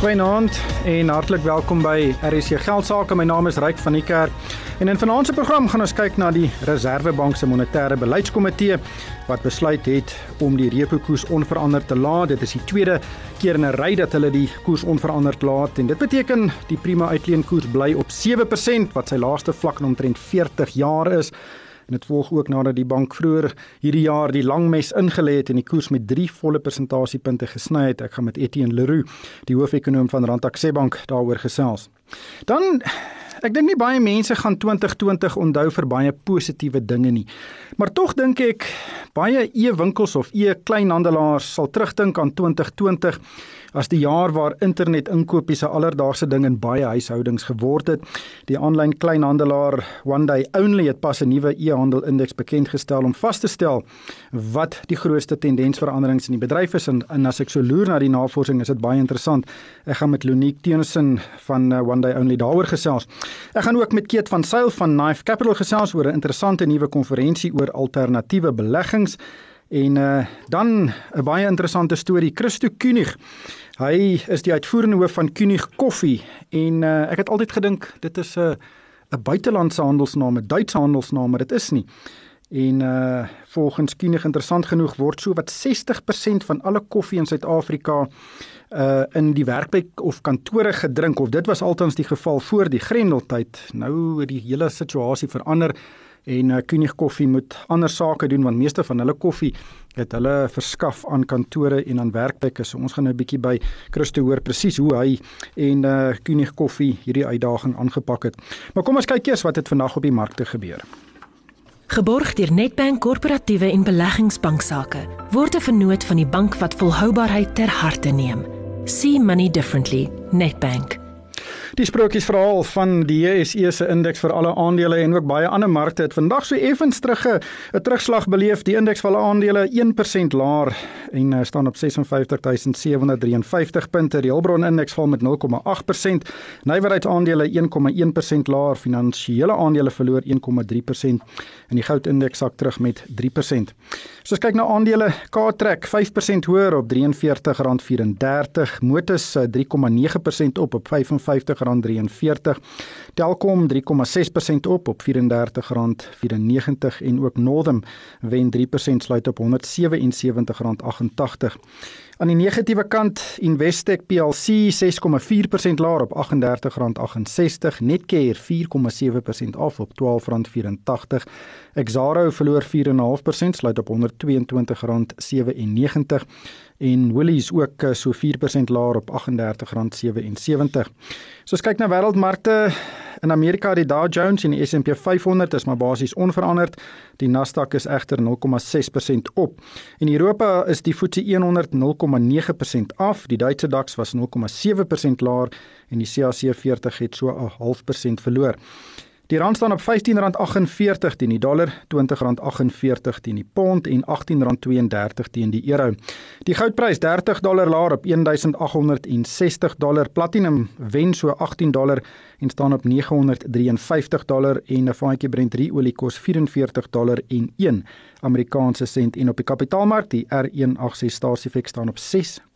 Goeienaand en hartlik welkom by RSC Geldsaake. My naam is Ryk van die Kerk. En in vanaand se program gaan ons kyk na die Reserwebank se monetêre beleidskomitee wat besluit het om die repo koers onveranderd te laat. Dit is die tweede keer in 'n ry dat hulle die koers onveranderd laat en dit beteken die prima uitleenkoers bly op 7% wat sy laagste vlak in omtrent 40 jaar is. En dit volg ook nadat die bank vroeër hierdie jaar die langmes ingelê het en die koers met 3 volle persentasiepunte gesny het. Ek gaan met Etienne Leroux, die hoofekonoom van Rand-Akse Bank, daaroor gesels. Dan, ek dink nie baie mense gaan 2020 onthou vir baie positiewe dinge nie. Maar tog dink ek baie e-winkels of e-kleinhandelaars sal terugdink aan 2020 as die jaar waar internet inkopies 'n alledaagse ding in baie huishoudings geword het. Die aanlyn kleinhandelaar One Day Only het pas 'n nuwe e-handel indeks bekendgestel om vas te stel wat die grootste tendensveranderings in die bedryf is en as ek so loer na die navorsing is dit baie interessant. Ek gaan met Lonique Teunissen van One Day Only daaroor gesels. Ek gaan ook met Keet van Sail van Knife Capital gesels oor 'n interessante nuwe konferensie oor alternatiewe beleggings. En dan 'n baie interessante storie, Christo Kunig. Hy is die uitvoerende hoof van Kunig Koffie en ek het altyd gedink dit is 'n buitelandse handelsnaam, 'n Duitse handelsnaam, maar dit is nie. En volgens Kunig interessant genoeg word so wat 60% van alle koffie in Suid-Afrika in die werkplek of kantore gedrink, of dit was altans die geval voor die Grendeltyd. Nou het die hele situasie verander. En Kunig Koffie moet ander sake doen, want meeste van hulle koffie het hulle verskaf aan kantore en aan werkplekke. So ons gaan nou 'n bietjie by Christo hoor presies hoe hy en Kunig Koffie hierdie uitdaging aangepak het. Maar kom ons kyk eers wat het vandag op die markte gebeur. Geborg deur Nedbank Korporatiewe en Beleggingsbanksake word 'n vennoot van die bank wat volhoubaarheid ter harte neem. See money differently. Nedbank. Die sprokiesverhaal van die JSE se indeks vir alle aandele en ook baie ander markte het vandag so effens 'n terugslag beleef. Die indeks vir alle aandele 1% laer en staan op 56.753 punte. Die Hulbron indeks val met 0,8%. Nywerheidsaandele 1,1% laer. Finansiële aandele verloor 1,3% en die goudindeks sak terug met 3%. So as kyk na aandele, Cartrack 5% hoër op R43.34. Motus 3,9% op R55.43. Telkom 3,6% op R34.94 en ook Northam wen 3% sluit op R177.88. Aan die negatiewe kant, Investec PLC 6,4% laer op R38.68, Netcare 4,7% af op R12.84, Exxaro verloor 4,5%, sluit op R122.97 en Woolies ook so 4% laer op R38.77. So as kyk na wêreldmarkte, in Amerika die Dow Jones en die S&P 500 is maar basies onveranderd. Die Nasdaq is egter 0,6% op. In Europa is die FTSE 100 0,9% af. Die Duitse DAX was 0,7% laer en die CAC 40 het so 0,5% verloor. Die rand staan op R15.48 teen die dollar, R20.48 teen die pond en R18.32 teen die euro. Die goudprys $30 laer op $1,860. Platinum wen so $18 en staan op $953 en 'n vaatjie Brent olie kos $44.01 Amerikaanse sent en op die kapitaalmark die R186 stasiefek staan op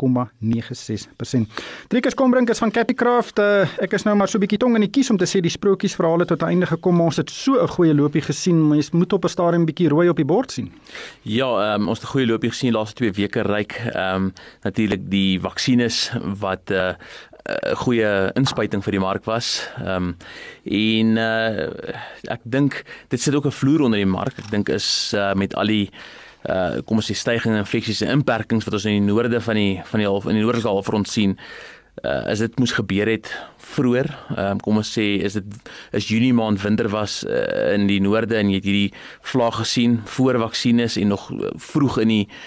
6,96%. Driekus Kombrink is van Capicraft. Ek is nou maar so 'n bietjie tong in die kies om te sê die sprokiesverhale tot 'n einde gekom. Ons het so 'n goeie loopie gesien. Mens moet op 'n stadium 'n bietjie rooi op die bord sien. Ja, ons het 'n goeie loopie gesien die laaste 2 weke Ryk. Natuurlik die vaksines wat 'n goeie inspuiting vir die mark was. Ek dink dit sit ook 'n vloer onder die mark. Ek dink is met al die kom ons sê stygings, infeksies en inperkings wat ons in die noorde van die noordelike halfrond sien, as dit moes gebeur het vroeër, kom ons sê is Junie maand winter was in die noorde en jy het hierdie vlaag gesien voor vaksines en nog vroeg in die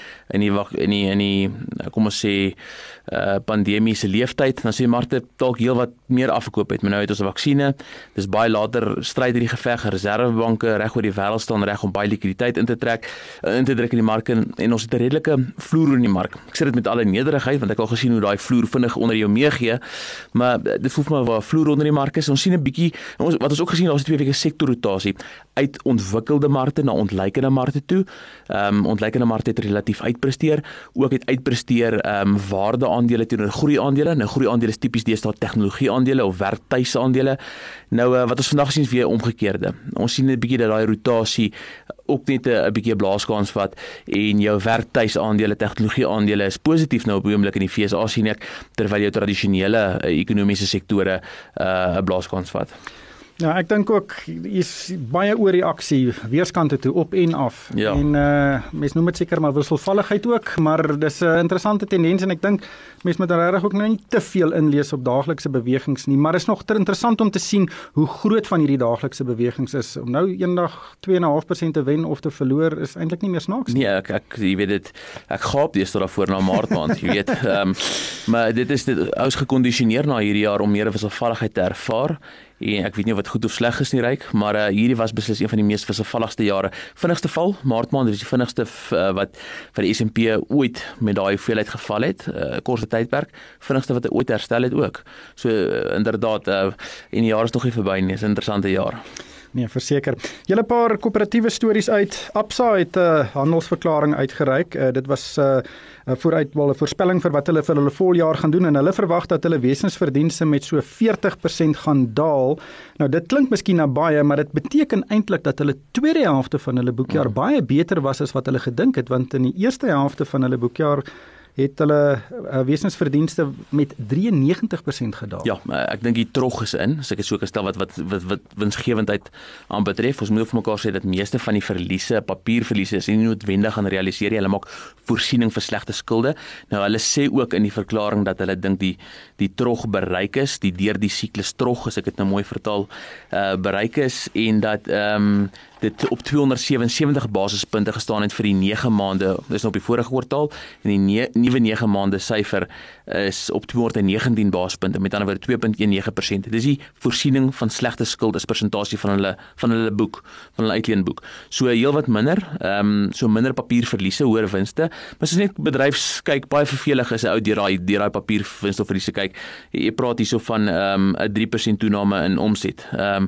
kom ons sê pandemiese leeftyd, dan sê die markte dalk heel wat meer afgekoop het, maar nou het ons 'n vaksine, dis baie later stryd hierdie geveg, reservebanke reg oor die wêreld staan reg om baie likwiditeit in te druk in die mark en ons het 'n redelike vloer in die mark. Ek sê dit met alle nederigheid, want ek het al gesien hoe daai vloer vinnig onder jou meegee, maar dit voel vir my waar 'n vloer onder die mark is. Ons sien 'n bietjie, wat ons ook gesien het, daar's 2 weke sektorrotasie uit ontwikkelde markte na ontleikende markte toe. Ontleikende markte het relatief uit uitpresteer, ook het uitpresteer waardeaandele teenoor groeiaandele. Nou groeiaandele is tipies deesdae tegnologieaandele of werktuisaandele. Nou wat ons vandag sien is weer omgekeerde. Ons sien 'n bietjie dat daai rotasie ook net 'n bietjie blaaskans vat en jou werktuisaandele, tegnologieaandele is positief nou op die oomblik in die FSA sien ek, terwyl jou tradisionele ekonomiese sektore 'n blaaskans vat. Ja, ek dink ook is baie oorreaksie weerskante toe op en af. Ja. En mens noem dit seker maar wisselvalligheid ook, maar dis 'n interessante tendens en ek dink mens moet regtig ook nou nie te veel inlees op daaglikse bewegings nie, maar is nog interessant om te sien hoe groot van hierdie daaglikse bewegings is. Om nou eendag 2,5% te wen of te verloor is eintlik nie meer snaaks nie. Nee, ek jy weet dit, ek gaap deesdae daarvoor na Maart maand, jy weet. Maar dit is ons gekondisioneer na hierdie jaar om meer wisselvalligheid te ervaar. En ek weet nie of wat goed of sleg is nie, Ryk, maar hierdie was beslis een van die mees wisselvalligste jare. Vinnigste val, Maart maand, is die vinnigste wat vir die S&P ooit met daai hoeveelheid geval het, korte tydperk, vinnigste wat hy ooit herstel het ook. So inderdaad, en die jaar is nog nie verby nie, is 'n interessante jaar. Nee, verseker. Julle paar koöperatiewe stories uit. Absa het 'n handelsverklaring uitgereik. Dit was 'n voorspelling vir wat hulle vir hulle voljaar gaan doen en hulle verwag dat hulle wesensverdienste met so 40% gaan daal. Nou dit klink miskien na baie, maar dit beteken eintlik dat hulle tweede helfte van hulle boekjaar baie beter was as wat hulle gedink het, want in die eerste helfte van hulle boekjaar het hulle wesensverdienste met 93% gedaal. Ja, ek dink die trog is in, as ek dit so kan stel wat winsgewendheid aanbetref. Ons moet vir mekaar sê dat meeste van die verliese, papierverliese is nie noodwendig gaan realiseer nie. Hulle maak voorsiening vir slegte skulde. Nou hulle sê ook in die verklaring dat hulle dink die trog bereik is, die deur die siklus trog, as ek dit nou mooi vertaal, bereik is en dat dit op 277 basispunte gestaan het vir die 9 maande, dis nou op die vorige kwartaal, en die nuwe 9 maande syfer is op 219 basispunte, met ander woorde 2.19%. Dis die voorsiening van slegte skuld as persentasie van hulle boek, van hulle uitleenboek. So heel wat minder, so minder papierverliese, hoër winste, maar as net bedryfskyk, baie vervelig is 'n ou deur daai papierwinste of verliese kyk. Jy praat hierso van 'n 3% toename in omset.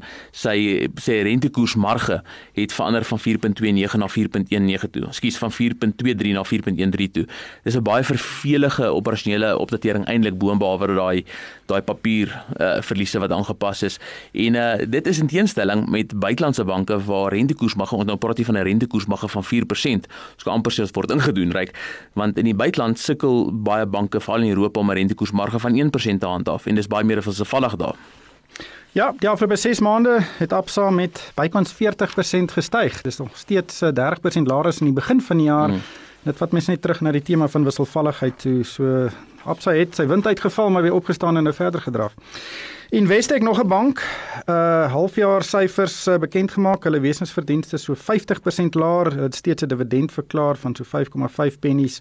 Sy rentekoersmarge het verander van 4.29 na 4.19 toe. Ekskuus, van 4.23 na 4.13 toe. Dis 'n baie vervelige operasionele opdatering eintlik boonbehalwe daai papier verliese wat aangepas is. En dit is in teenstelling met buitelandse banke waar rentekoersmarge, ons nou praat hier van 'n rentekoersmarge van 4%. So amper soos word ingedoen, Ryk, want in die buiteland sukkel baie banke veral in Europa om 'n rentekoersmarge van 1% te handhaaf en dis baie meer wisselvallig daar. Ja, die afgelope 6 maande het Absa met bykans 40% gestyg. Dis nog steeds 30% laer as in die begin van die jaar. Dit vat mens net terug na die tema van wisselvalligheid toe. So Absa het sy wind uitgeval, maar weer opgestaan en nou verder gedraf. Investec, nog 'n bank, halfjaar syfers bekend gemaak. Hulle wesensverdienste so 50% laer. Het steeds 'n dividend verklaar van so 5,5 pennies.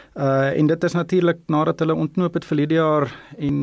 En dit is natuurlik nadat hulle ontknoop het verlede jaar en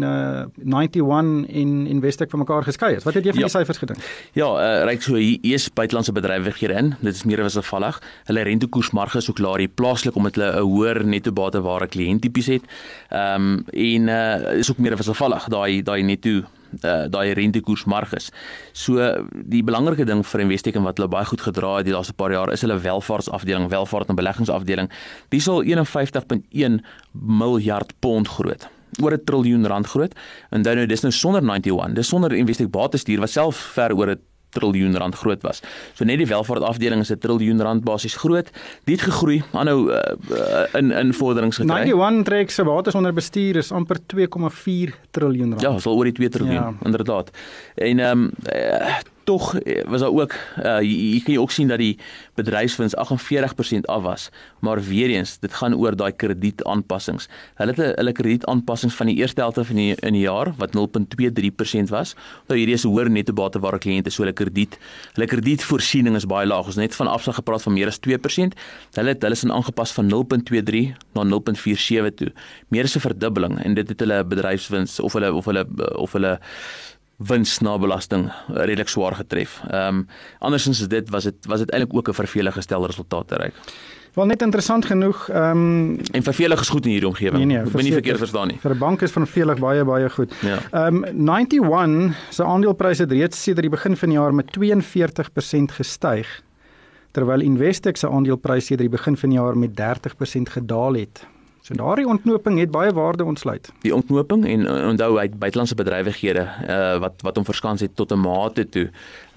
91 en Investec van mekaar geskei is. Wat het jy van die syfers gedink? Ja, Ryk, so hier is buitelandse bedrywighede in. Dit is meer wisselvallig. Hulle rentekoersmarge is ook laer hier plaaslik omdat hulle 'n hoër netto bateware kliënttipies het. En is ook meer wisselvallig daai netto daai rentekoersmarges. So die belangrike ding vir Investec en wat hulle baie goed gedra het die laaste paar jaar is hulle welvaartsafdeling, welvaart en beleggingsafdeling. Die sal 51.1 miljard pond groot. Oor 'n triljoen rand groot. En dan nou dis nou sonder 91. Dis sonder Investec Batestuur wat self ver oor 'n triljoen rand groot was. So net die welvaartafdeling is 'n triljoen rand basies groot. Die het gegroei, aanhou in vorderings gekry. 91 trek se bates onder bestuur is amper 2,4 triljoen rand. Ja, is al oor die 2 triljoen, inderdaad. En tog was daar ook, hier kan jy ook sien dat die bedryfswins 48% af was, maar weer eens, dit gaan oor daai kredietaanpassings. Hulle het hulle kredietaanpassings van die eerste helfte van in die jaar, wat 0.23% was, nou hierdie is 'n hoër netto bateware kliënte, so hulle kredietvoorsiening is baie laag, ons net van Absa gepraat van meer as 2%, hulle is aangepas van 0.23 na 0.47 toe, meer as 'n verdubbeling, en dit het hulle bedryfswins, of hulle wins na belasting redelik swaar getref. Andersins is dit was dit eintlik ook 'n vervelige stel resultaat te reik. Wel net interessant genoeg. En vervelig is goed in hierdie omgewing. Nee, Ek ben nie verkeerd verstaan nie. Vir 'n bank is vervelig baie goed. Ja. 91 se aandelepryse het reeds sedert die begin van die jaar met 42% gestyg. terwyl Investec se aandeleprys sedert die begin van die jaar met 30% gedaal het. So daardie ontknoping het baie waarde ontsluit. Die ontknoping en onthou uit buitelandse bedrywighede wat hom verskans het tot 'n mate toe.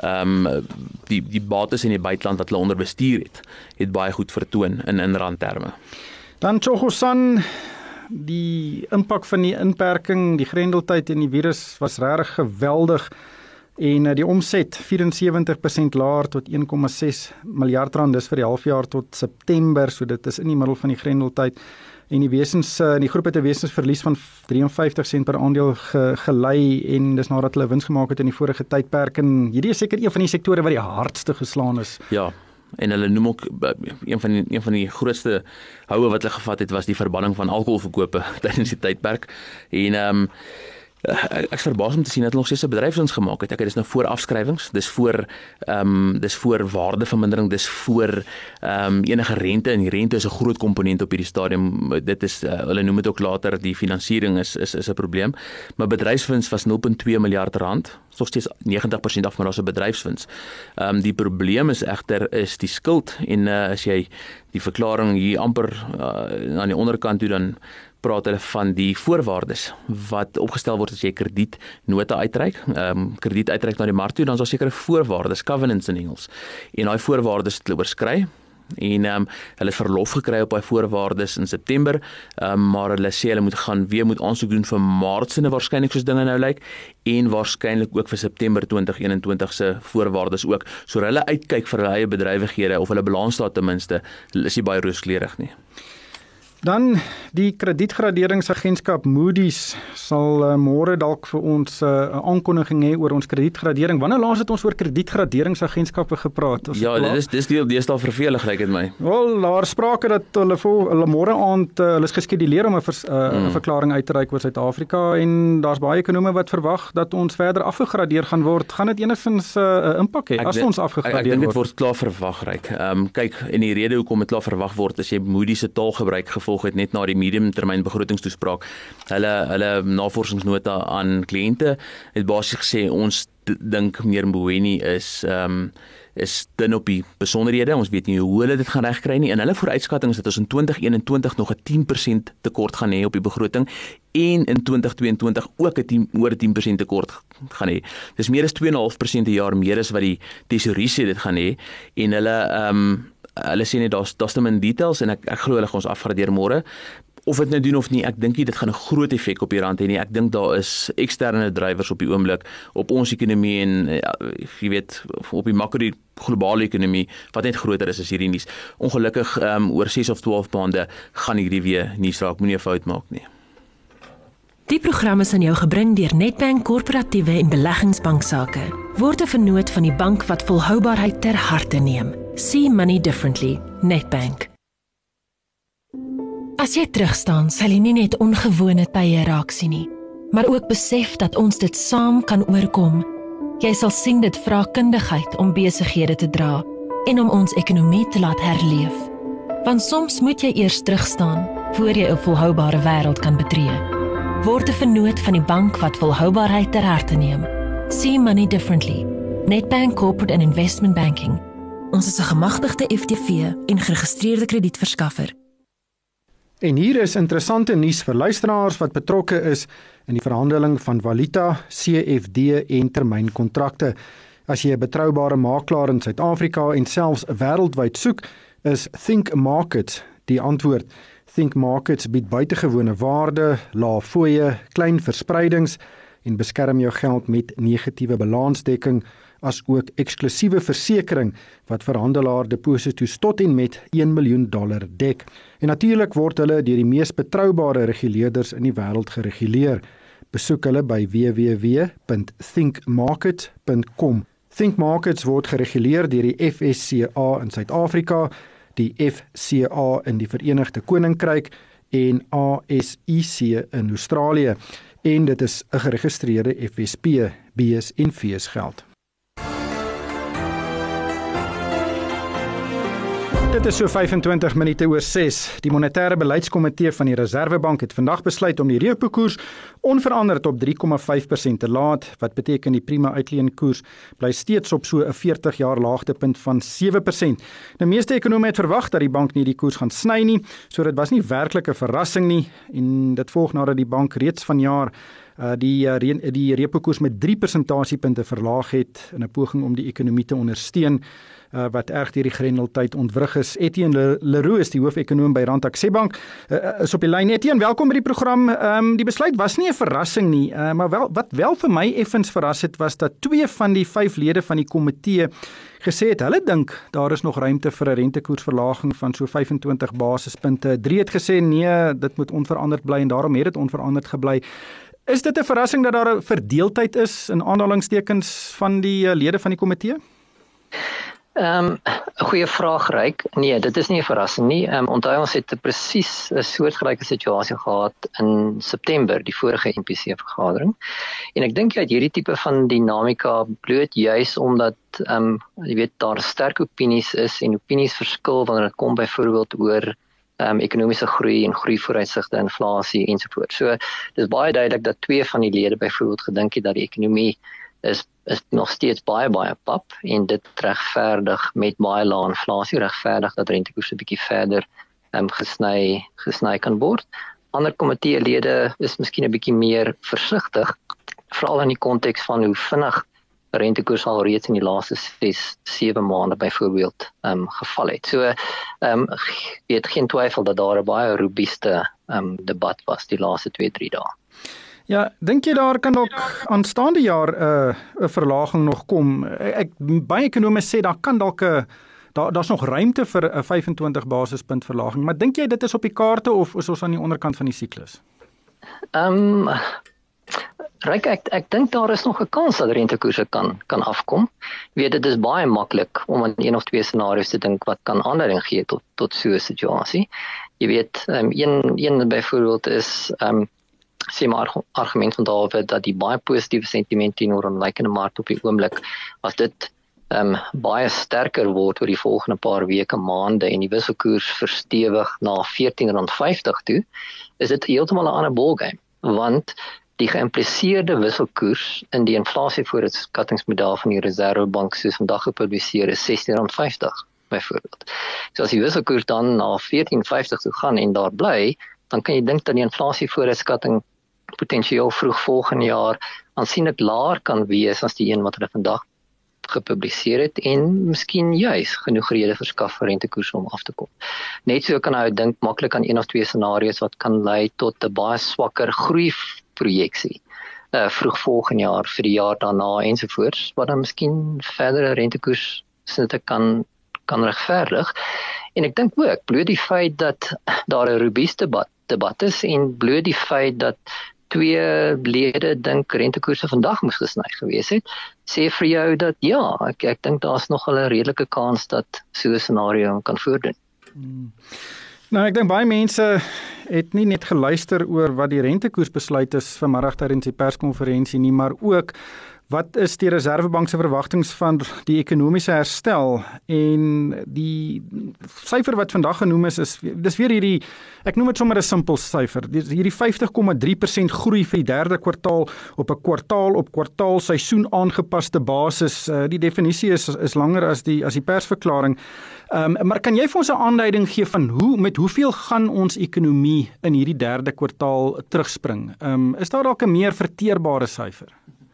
Die bates in die buiteland wat hulle onder bestuur het baie goed vertoon in randterme. Dan Tsogosan, die impak van die inperking, die grendeltyd en die virus was regtig geweldig. En die omset 74% laer tot 1,6 miljard rand, dis vir die halfjaar tot September, so dit is in die middel van die grendeltyd. En die groep het 'n wesensverlies van 53 sent per aandeel gelei en dis nadat hulle wins gemaak het in die vorige tydperk en hierdie is seker een van die sektore wat die hardste geslaan is. Ja, en hulle noem ook een van die grootste houe wat hulle gevat het was die verbanning van alkoholverkope tydens die tydperk. En ek is verbaas om te sien dat hulle nog steeds 'n bedryfswins gemaak het. Dis nou voor afskrywings, dis voor waardevermindering, dis voor enige rente en die rente is 'n groot komponent op hierdie stadium. Dit is hulle noem dit ook later die finansiering is 'n probleem. Maar bedryfswins was 0,2 miljard rand, nog steeds 90% af, maar daar's 'n bedryfswins. Die probleem is egter is die skuld en as jy die verklaring hier amper aan die onderkant toe dan praat hulle van die voorwaardes wat opgestel word as jy kredietnote uitreik, krediet uitreik na die mark toe, dan is daar sekere voorwaardes, covenants in Engels. En daai voorwaardes het hulle oorskry en hulle het verlof gekry op daai voorwaardes in September, maar hulle sê hulle moet aansoek doen vir Maart se waarskynlik soos dinge nou lyk en waarskynlik ook vir September 2021 se voorwaardes ook. So hulle uitkyk vir hulle eie bedrywighede of hulle balansstaat ten minste, is nie baie rooskleurig nie. Dan die kredietgraderingsagentskap Moody's sal môre dalk vir ons 'n aankondiging hê oor ons kredietgradering. Wanneer laas het ons oor kredietgraderingsagentskappe gepraat? Dis deesdae vervelig lyk dit my. Wel, daar sprake dat hulle môre aand hulle is geskeduleer om 'n verklaring uit te reik oor Suid-Afrika en daar's baie ekonome wat verwag dat ons verder afgegradeer gaan word. Gaan dit enigstens 'n impak hê as ons afgegradeer word? Ek dink dit word klaar verwag ryk. Kyk, en die rede hoekom dit klaar verwag word as jy Moody's se taalgebruik gevolg het net na die mediumtermyn begrotingstoespraak. Hulle navorsingsnota aan kliënte het basies gesê ons dink meneer Mboweni is dun op die besonderhede. Ons weet nie hoe hulle dit gaan regkry nie. En hulle vooruitskatting is dat ons in 2021 nog 'n 10% tekort gaan hê op die begroting en in 2022 ook 'n oor 10% tekort gaan hê. Dis meer as 2,5% 'n jaar meer as wat die tesourier sê dit gaan hê en hulle sê net daar's te min details en ek glo hulle gaan ons afgradeer môre. Of dit nou doen of nie, ek dink nie dit gaan 'n groot effek op die rand hê nie. Ek dink daar is eksterne drywers op die oomblik op ons ekonomie en jy weet op die makro globale ekonomie wat net groter is as hierdie nuus. Ongelukkig oor 6 of 12 maande gaan hierdie weer nuus raak, moenie 'n fout maak nie. Die program is aan jou gebring deur Nedbank Korporatiewe en Beleggingsbanksake. Word 'n vennoot van die bank wat volhoubaarheid ter harte neem. See money differently. Nedbank. As jy terugstaan, sal jy nie net ongewone tye raak sien nie, maar ook besef dat ons dit saam kan oorkom. Jy sal sien dit vra kundigheid om besighede te dra en om ons ekonomie te laat herleef. Want soms moet jy eers terugstaan voor jy 'n volhoubare wêreld kan betree. Word 'n vennoot van die bank wat volhoubaarheid ter harte neem. See money differently. Nedbank Corporate and Investment Banking. Ons is 'n gemagtigde FTV en geregistreerde kredietverskaffer. En hier is interessante nuus vir luisteraars wat betrokke is in die verhandeling van valuta, CFD en termynkontrakte. As jy 'n betroubare makelaar in Suid-Afrika en selfs wêreldwyd soek, is Think Markets die antwoord. Think Markets bied buitengewone waarde, lae fooie, klein verspreidings en beskerm jou geld met negatiewe balansdekking, as ook eksklusiewe versekering wat verhandelaar deposito's tot en met $1 miljoen dek. En natuurlik word hulle deur die mees betroubare reguleerders in die wêreld gereguleer. Besoek hulle by www.thinkmarkets.com. Think Markets word gereguleer deur die FSCA in Suid-Afrika, die FCA in die Verenigde Koninkryk en ASIC in Australië. En dit is 'n geregistreerde FSP, B's en V's geld. Dit is so 25 minute oor 6. Die monetêre beleidskomitee van die Reserwebank het vandag besluit om die repo-koers onveranderd op 3,5% te laat, wat beteken die prima uitleenkoers bly steeds op so 'n 40 jaar laagtepunt van 7%. Nou meeste ekonome het verwag dat die bank nie die koers gaan sny nie, so dit was nie werklik 'n verrassing nie en dit volg nadat die bank reeds vanjaar die repo-koers met 3 persentasiepunte verlaag het in 'n poging om die ekonomie te ondersteun wat erg deur die grendeltyd ontwrig is. Etienne Leroux is die hoofekonoom by Rand Aksebank, is op die lyn. Etienne, welkom by die program. Die besluit was nie 'n verrassing nie, maar wat wel vir my effens verras het, was dat 2 van die 5 lede van die komitee gesê het, hulle dink daar is nog ruimte vir 'n rentekoersverlaging van so 25 basispunte. 3 het gesê nee, dit moet onveranderd bly en daarom het dit onveranderd gebly. Is dit 'n verrassing dat daar 'n verdeeldheid is in aanhalingstekens van die lede van die komitee? 'n Goeie vraag, Ryk. Nee, dit is nie 'n verrassing nie. Onthou ons het presies 'n soortgelyke situasie gehad in September, die vorige MPC-vergadering. En ek dink jy het hierdie tipe van dinamika bloot juis omdat jy weet daar sterk opinies is en opinies verskil wanneer dit kom byvoorbeeld oor ekonomiese groei en groeivooruitsigte, inflasie ensovoorts. So dis baie duidelik dat 2 van die lede byvoorbeeld gedink het dat die ekonomie is nog steeds baie pap en dit regverdig met baie lae inflasie, regverdig dat rentekoerse 'n bietjie verder gesny kan word. Ander komiteelede is miskien 'n bietjie meer versigtig, veral in die konteks van hoe vinnig rentekoers al reeds in die laaste 6-7 maande byvoorbeeld geval het. So jy het geen twyfel dat daar 'n baie robuuste debat was die laaste 2-3 dae. Ja, dink jy daar kan dalk aanstaande jaar 'n verlaging nog kom? Baie ekonome sê daar kan dalk daar's nog ruimte vir 'n 25 basispunt verlaging, maar dink jy dit is op die kaarte of is ons aan die onderkant van die siklus? Ryk, ek dink daar is nog 'n kans dat rentekoerse kan afkom. Jy weet, dit is baie maklik om aan 1 of 2 scenario's te dink wat kan aanleiding gee tot so 'n situasie. Jy weet, een byvoorbeeld is sê maar argument van David dat die baie positiewe sentiment teenoor aanlykende mark op die oomblik, as dit baie sterker word oor die volgende paar weke, maande en die wisselkoers verstewig na R14.50 toe, is dit heeltemal 'n ander ballgame, want die geïmpliseerde wisselkoers in die inflasievooruitskattingsmodel van die Reserwebank soos vandag gepubliseer is R16.50 byvoorbeeld. So as die wisselkoers dan na R14.50 toe gaan en daar bly, dan kan jy dink dat die inflasievooruitskatting potensieel vroeg volgende jaar aansienlik laer kan wees as die een wat hulle vandag gepubliseer het en miskien juis genoeg rede verskaf vir rentekoerse om af te kom. Net so kan hy dink maklik aan 1 of 2 scenario's wat kan lei tot 'n baie swakker groeiprojeksie vroeg volgende jaar vir die jaar daarna ensovoorts, wat dan miskien verdere rentekoerssnitte kan regverdig. En ek dink ook bloot die feit dat daar 'n robuuste debat is en bloot die feit dat 2 lede dink rentekoerse vandag moes gesny gewees het, sê vir jou dat ja, ek dink daar's nog 'n redelike kans dat so 'n scenario kan voordoen. Nou, ek dink baie mense het nie net geluister oor wat die rentekoersbesluit is vanmiddag tydens die perskonferensie nie, maar ook wat is die Reserwebank se verwagtinge van die ekonomiese herstel, en die syfer wat vandag genoem is dis weer hierdie, ek noem dit sommer 'n simpel syfer, hierdie 50,3% groei vir die 3de kwartaal op 'n kwartaal seisoen aangepaste basis. Die definisie is langer as die persverklaring. Maar kan jy vir ons 'n aanduiding gee van met hoeveel gaan ons ekonomie in hierdie 3de kwartaal terugspring? Is daar dalk 'n meer verteerbare syfer?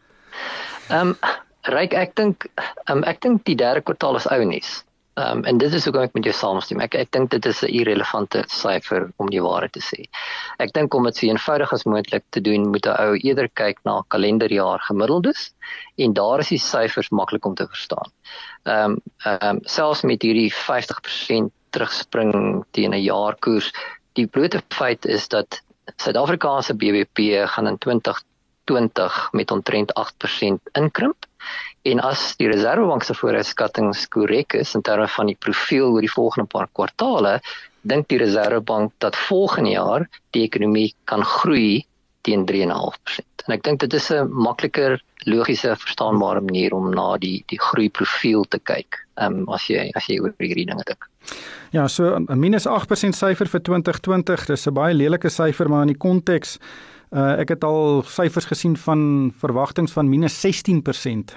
Ryk, ek dink die 3de kwartaal is ou nuus. En dit is hoekom ek met jou saamstem. Ek dink dit is 'n irrelevante syfer om die waarheid te sê. Ek dink om dit so eenvoudig as moontlik te doen, moet 'n ou eerder kyk na kalenderjaar gemiddeldes en daar is die syfers maklik om te verstaan. Selfs met hierdie 50% terugspring teen 'n jaarkoers, die blote feit is dat Suid-Afrikaanse BBP gaan in 2020 met omtrent 8% inkrimp. En as die Reserwebank se vooruitskattings korrek is in terme van die profiel oor die volgende paar kwartale, dink die Reserwebank dat volgende jaar die ekonomie kan groei teen 3,5%. En ek dink dit is 'n makliker, logiese, verstaanbare manier om na die groeiprofiel te kyk, as jy oor hierdie dinge dink. Ja, so 'n minus 8% syfer vir 2020, dis 'n baie lelike syfer, maar in die konteks, ek het al syfers gesien van verwagtinge van minus 16%.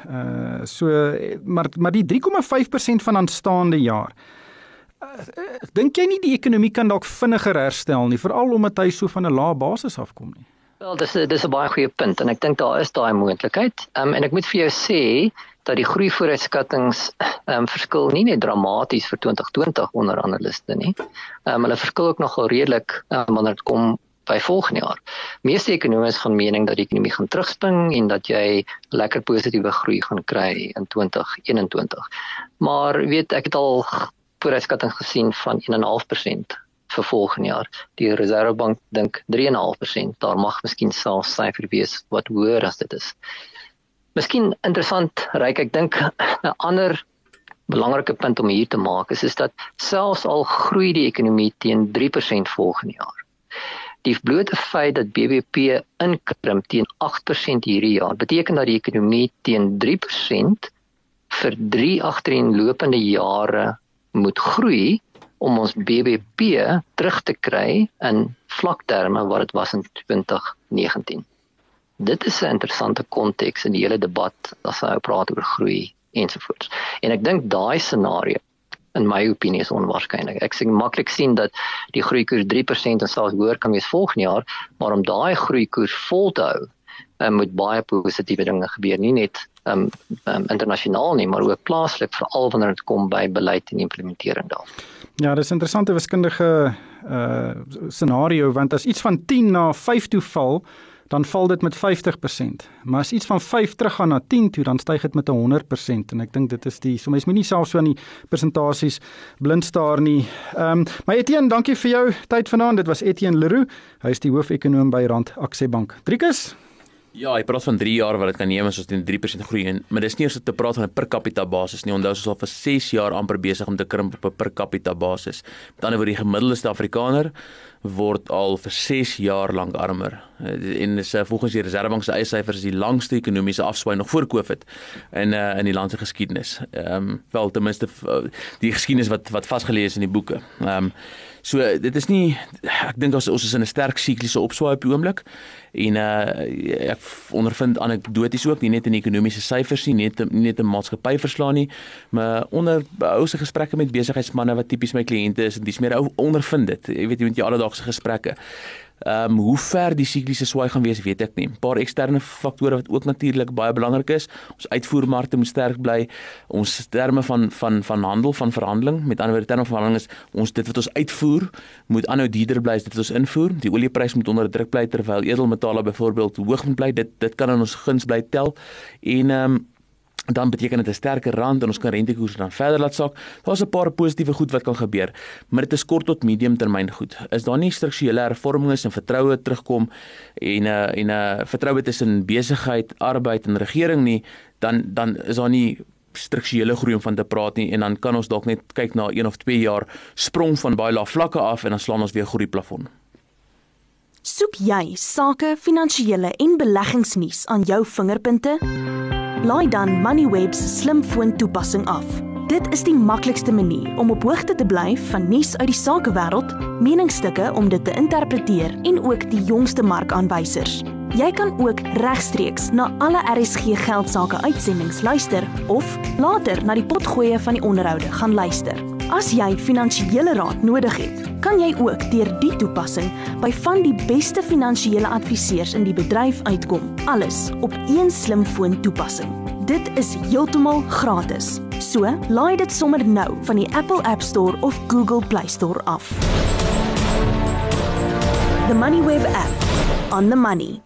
Maar die 3,5% van aanstaande jaar, dink jy nie die ekonomie kan dalk vinniger herstel nie, veral omdat hy so van 'n lae basis afkom nie? Wel, dis 'n baie goeie punt en ek dink daar is daai moontlikheid. En ek moet vir jou sê dat die groeivooruitskattings verskil nie net dramaties vir 2020 onder analiste nie. Hulle verskil ook nogal redelik wanneer dit kom by volgende jaar. Meeste ekonome is van mening dat die ekonomie gaan terugspring en dat jy lekker positiewe groei gaan kry in 2021. Maar weet, ek het al vooruitskattings gesien van 1,5% vir volgende jaar. Die Reservebank dink 3,5%. Daar mag miskien selfs syfer wees wat hoër as dit is. Miskien interessant, Ryk, ek dink 'n ander belangrike punt om hier te maak is dat selfs al groei die ekonomie teen 3% volgende jaar. Die blote feit dat BBP inkrimp teen 8% hierdie jaar, beteken dat die ekonomie teen 3% vir 3 agtereenlopende jare moet groei om ons BBP terug te kry in vlakterme wat dit was in 2019. Dit is 'n interessante konteks in die hele debat as jy praat oor groei ensovoorts. En ek dink daai scenario, in my opinie, is onwaarskynlik. Ek sien maklik sien dat die groeikoers 3% en selfs hoër kan wees volgende jaar, maar om daai groeikoers vol te hou, moet baie positiewe dinge gebeur, nie net internasionaal nie, maar ook plaaslik, veral wanneer dit kom by beleid en implementering daarvan. Ja, dis 'n interessante wiskundige scenario, want as iets van 10 na 5 toe val, dan val dit met 50%. Maar as iets van 5 teruggaan na 10 toe, dan styg dit met 100%. En ek dink dit is so mens moet nie selfs so aan die persentasies blind staar nie. Maar Etienne, dankie vir jou tyd vanaand. Dit was Etienne Leroux. Hy is die hoofekonoom by Rand Aksie Bank. Driekus? Ja, hy praat van 3 jaar wat dit kan neem as ons teen 3% groei, maar dis nie eers te praat van 'n per capita basis nie. Onthou, ons is al vir 6 jaar amper besig om te krimp op 'n per capita basis. Met ander woorde, die gemiddelde Suid-Afrikaner word al vir 6 jaar lank armer. En dis volgens die Reservebank se eie syfers is die langste ekonomiese afswaai nog voor Covid in die land se geskiedenis. Wel ten minste die geskiedenis wat vasgelê is in die boeke. So dit is nie, ek dink ons is in 'n sterk sikliese opswaai op die oomblik en ek ondervind anekdoties ook, nie net in ekonomiese syfers nie, net in maatskappyverslae nie, maar onder ouse gesprekke met besigheidsmense wat tipies my kliënte is en dis meer ondervind dit. Jy weet, jy met jou alledaagse gesprekke. Hoe ver die sikliese swaai gaan wees, weet ek nie. 'n Paar eksterne faktore wat ook natuurlik baie belangrik is. Ons uitvoermarkte moet sterk bly. Ons terme van handel, van verhandeling, met ander woorde terme van verhandeling is dit wat ons uitvoer moet aanhou duurder bly as dit wat ons invoer. Die olieprys moet onder druk bly terwyl edelmetale byvoorbeeld hoog moet bly. Dit kan in ons guns bly tel. En dan beteken dit 'n sterker rand en ons kan rentekoerse dan verder laat sak. Daar's 'n paar positiewe goed wat kan gebeur, maar dit is kort tot medium termyn goed. Is daar nie strukturele hervormings en vertroue terugkom en vertroue tussen besigheid, arbeid en regering nie, dan is daar nie strukturele groei om van te praat nie en dan kan ons dalk net kyk na 1 of 2 jaar sprong van baie lae vlakke af en dan slaan ons weer groeiplafon. Soek jy sake, finansiële en beleggingsnuus aan jou vingerpunte? Laai dan Moneyweb's slimfoon toepassing af. Dit is die maklikste manier om op hoogte te bly van nuus uit die sakewêreld, meningsstukke om dit te interpreteer en ook die jongste markaanwysers. Jy kan ook regstreeks na alle RSG geldsaake uitsendings luister of later na die potgoeie van die onderhoude gaan luister. As jy finansiële raad nodig het, kan jy ook deur die toepassing by van die beste finansiële adviseurs in die bedryf uitkom. Alles op een slimfoon toepassing. Dit is heeltemal gratis. So, laai dit sommer nou van die Apple App Store of Google Play Store af. The Moneyweb app. On the money.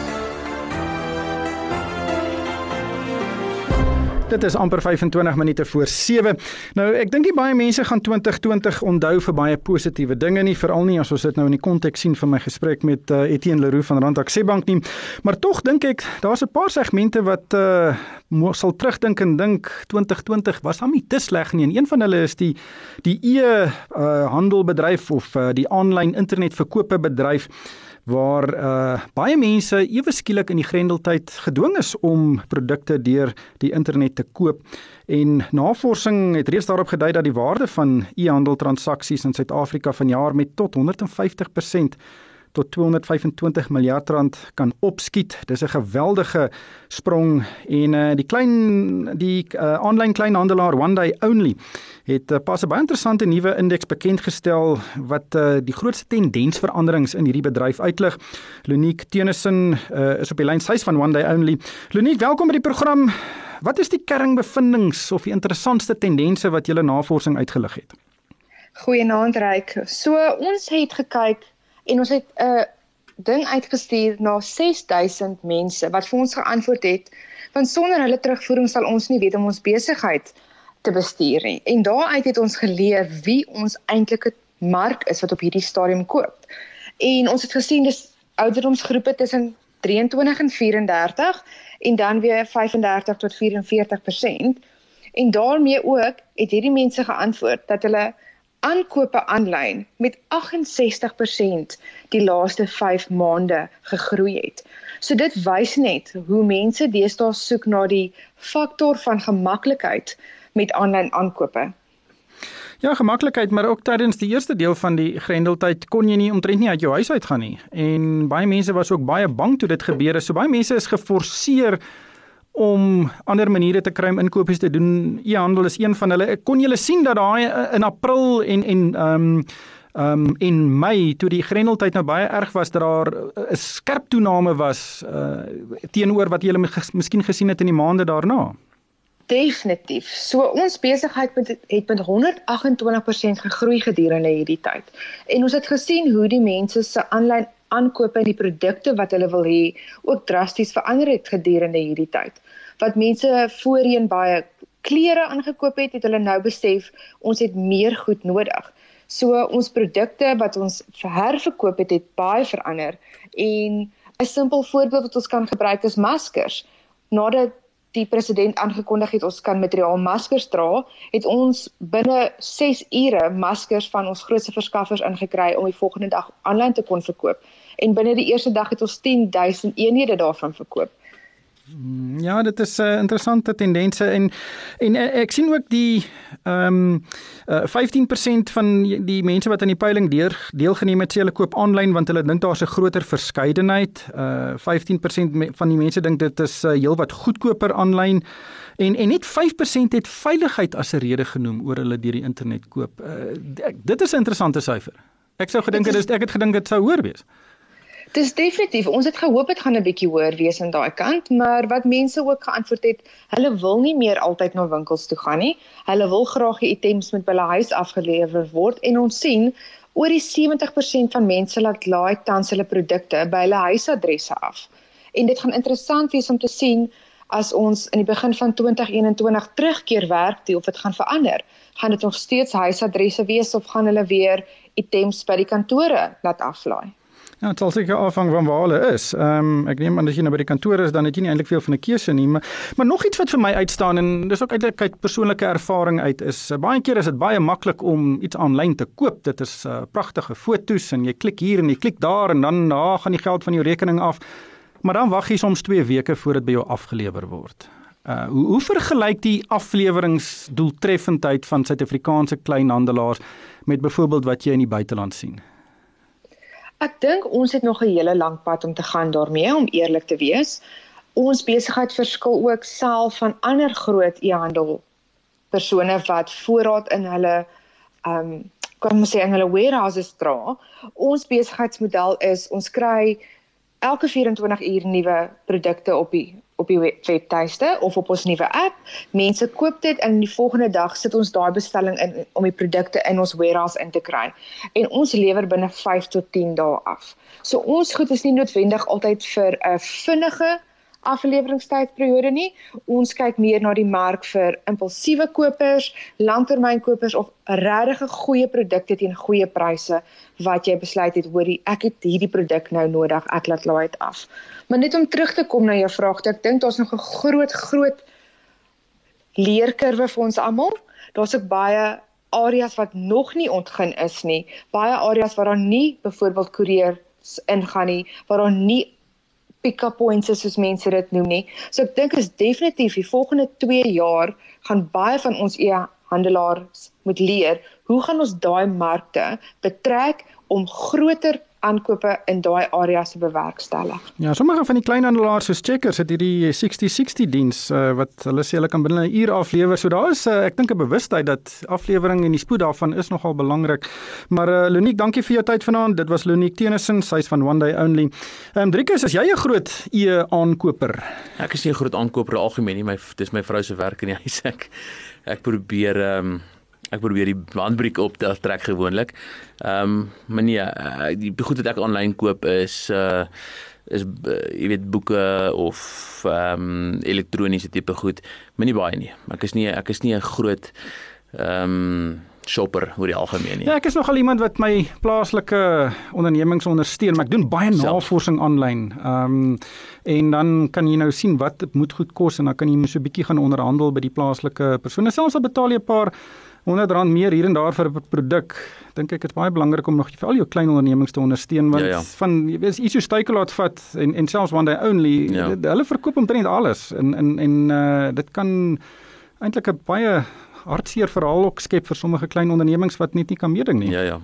Dit is amper 25 minute voor 7. Nou, ek dink die baie mense gaan 2020 onthou vir baie positiewe dinge nie, veral nie as ons dit nou in die konteks sien van my gesprek met Etienne Leroux van Rand Aksie Bank nie. Maar tog dink ek, daar's 'n paar segmente wat sal terugdink en dink 2020 was hom nie te sleg nie. En een van hulle is die e-handelbedryf of die online internetverkope bedryf waar baie mense ewe skielik in die Grendeltyd gedwing is om produkte deur die internet te koop. En navorsing het reeds daarop gedui dat die waarde van e-handel transaksies in Suid-Afrika vanjaar met tot 150% tot 225 miljard rand kan opskiet. Dis 'n geweldige sprong en die aanlyn kleinhandelaar One Day Only het pas 'n baie interessante nuwe indeks bekendgestel wat die grootste tendensveranderings in hierdie bedryf uitlig. Lonique Tennyson is op die lyn, sy is van One Day Only. Lonique, welkom by die program. Wat is die kernbevindings of die interessantste tendense wat julle navorsing uitgelig het? Goeienaand Ryk. So ons het gekyk en ons het 'n ding uitgestuur na 6000 mense wat vir ons geantwoord het, want sonder hulle terugvoering sal ons nie weet om ons besigheid te bestuur nie. En daaruit het ons geleer wie ons eintlike mark is wat op hierdie stadium koop. En ons het gesien dis ouderdomsgroepe tussen 23 en 34 en dan weer 35 tot 44%. En daarmee ook het hierdie mense geantwoord dat hulle aankope aanlyn met 68% die laaste 5 maande gegroei het. So dit wys net hoe mense deesdae soek na die faktor van gemaklikheid met aanlyn aankope. Ja, gemaklikheid, maar ook tydens die eerste deel van die Grendeltyd kon jy omtrent nie uit jou huis uit gaan nie. En baie mense was ook baie bang toe dit gebeur het. So baie mense is geforseer om ander maniere te kry om inkopies te doen. E-handel is een van hulle. Kon julle sien dat daai in April en Mei, toe die Grendeltyd nou baie erg was, dat daar 'n skerp toename was teenoor wat julle miskien gesien het in die maande daarna? Definitief. So ons besigheid het met 128% gegroei gedurende hierdie tyd. En ons het gesien hoe die mense se aanlyn aankope en die produkte wat hulle wil hê ook drasties verander het gedurende hierdie tyd. Wat mense voorheen baie klere aangekoop het, het hulle nou besef ons het meer goed nodig. So ons produkte wat ons herverkoop het baie verander. En 'n simpel voorbeeld wat ons kan gebruik is maskers. Nadat die president aangekondig het ons kan materiaal maskers dra, het ons binne 6 ure maskers van ons grootste verskaffers ingekry om die volgende dag aanlyn te kon verkoop. En binne die eerste dag het ons 10,000 eenhede daarvan verkoop. Ja, dit is 'n interessante tendense en ek sien ook die 15% van die mense wat aan die peiling deelgeneem het, sê hulle koop aanlyn want hulle dink daar's 'n groter verskeidenheid. 15% van die mense dink dit is heelwat goedkoper aanlyn en net 5% het veiligheid as 'n rede genoem oor hulle deur die internet koop. Dit is 'n interessante syfer. Ek het gedink dit sou hoër wees. Dis definitief, ons het gehoop dit gaan 'n bietjie hoër wees aan daai kant, maar wat mense ook geantwoord het, hulle wil nie meer altyd na winkels toe gaan nie. Hulle wil graag die items met by hulle huis afgelewer word en ons sien oor die 70% van mense laai tans hulle produkte by hulle huisadresse af. En dit gaan interessant wees om te sien as ons in die begin van 2021 terugkeer werk toe of dit gaan verander. Gaan dit nog steeds huisadresse wees of gaan hulle weer items by die kantore laat aflaai? Ja, het sal seker afhang van waar hulle is. Ek neem aan as jy nou by die kantoor is, dan het jy nie eintlik veel van 'n keuse nie, maar nog iets wat vir my uitstaan en dis ook eintlik uit persoonlike ervaring uit is, baie keer is dit baie maklik om iets aanlyn te koop. Dit is pragtige foto's en jy klik hier en jy klik daar en dan gaan die geld van jou rekening af. Maar dan wag jy soms 2 weke voor dit by jou afgelewer word. Hoe vergelyk die afleweringsdoeltreffendheid van Suid-Afrikaanse kleinhandelaars met byvoorbeeld wat jy in die buiteland sien? Ek dink ons het nog 'n hele lang pad om te gaan daarmee, om eerlik te wees. Ons besigheid verskil ook self van ander groot e-handel persone wat voorraad in hulle kan ons sê in hulle warehouses dra. Ons besigheidsmodel is ons kry elke 24 uur nuwe produkte op die webtuiste of op ons nuwe app. Mense koop dit en die volgende dag sit ons daai bestelling in om die produkte in ons warehouse in te kry. En ons lewer binne 5 tot 10 dae af. So ons goed is nie noodwendig altyd vir 'n vinnige afleweringstydperiode nie. Ons kyk meer na die mark vir impulsiewe kopers, langtermynkopers of regtig goeie produkte teen goeie pryse wat jy besluit het, hoorie, ek het hierdie produk nou nodig, ek laat laai dit af. Maar net om terug te kom na jou vraag, ek dink daar's nog 'n groot leerkurwe vir ons almal. Daar's ook baie areas wat nog nie ontgin is nie. Baie areas waar daar nie byvoorbeeld koerier ingaan nie, waar daar nie pick-up points is soos mense dit noem nie. So ek dink is definitief die volgende 2 jaar gaan baie van ons e-handelaars moet leer, hoe gaan ons daai markte betrek om groter aankope in daai areas te bewerkstellig. Ja, sommige van die kleinhandelaars soos Checkers het hierdie 60-60 diens wat hulle sê hulle kan binne 'n uur aflewer. So daar is ek dink 'n bewustheid dat aflewering en die spoed daarvan is nogal belangrik. Maar Lonique, dankie vir jou tyd vanaand. Dit was Lonique Tennyson, sy is van One Day Only. Driekus, is jy 'n groot e-aankoper? Ek is nie 'n groot aankoper algemeen nie, dis my vrou se werk in die huis. Ek probeer die handbriek op te trek gewoonlik. Maar nee, die goed wat ek aanlyn koop is jy weet boeke of elektroniese tipe goed, maar nie baie nie. Ek is nie 'n groot shopper oor die algemeen nie. Ja, ek is nogal iemand wat my plaaslike ondernemings ondersteun, maar ek doen baie navorsing aanlyn. En dan kan jy nou sien wat moet goed kos en dan kan jy so 'n bietjie gaan onderhandel by die plaaslike persone. Selfs al betaal jy 'n paar R100 meer hier en daar vir 'n produk, dink ek is baie belangrik om nog vir al jou klein ondernemings te ondersteun, want van jy weet iets so Stuikel vat en selfs One Day Only, hulle verkoop omtrent alles en dit kan eintlik 'n baie hartseer verhaal ook skep vir sommige klein ondernemings wat net nie kan meeding nie. Ja.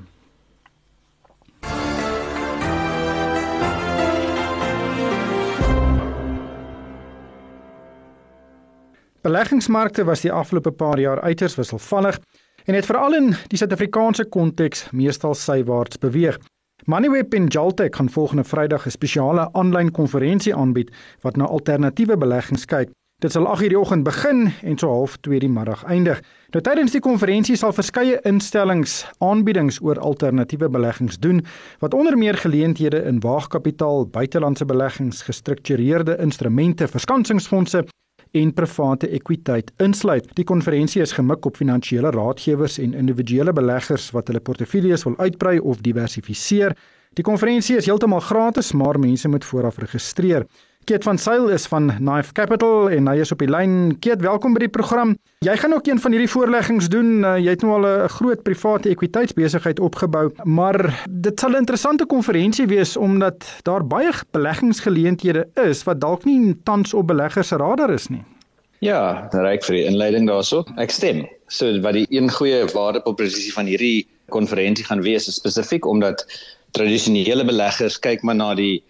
Beleggingsmarkte was die afgelope paar jaar uiters wisselvallig en het veral in die Suid-Afrikaanse konteks meestal sywaarts beweeg. Moneyweb en Jaltec gaan volgende Vrydag 'n spesiale aanlyn konferensie aanbied wat na alternatiewe beleggings kyk. Dit sal 8:00 die oggend begin en so 1:30 die middag eindig. Nou tydens die konferensie sal verskeie instellings aanbiedings oor alternatiewe beleggings doen, wat onder meer geleenthede in waagkapitaal, buitelandse beleggings, gestruktureerde instrumente, verskansingsfondse en private ekwiteit insluit. Die konferensie is gemik op finansiële raadgewers en individuele beleggers wat hulle portefeuilles wil uitbrei of diversifiseer. Die konferensie is heeltemal gratis, maar mense moet vooraf registreer. Keet van Sail is van Knife Capital en hy is op die lyn. Keet, welkom by die program. Jy gaan ook een van hierdie voorleggings doen. Jy het nou al 'n groot private ekwiteitsbesigheid opgebou, maar dit sal 'n interessante konferensie wees omdat daar baie beleggingsgeleenthede is wat dalk nie tans op beleggers se radar is nie. Ja, ryk vir die inleiding daarso. Ek stem. So wat die een goeie waardeproposisie van hierdie konferensie gaan wees is spesifiek omdat tradisionele beleggers kyk maar na die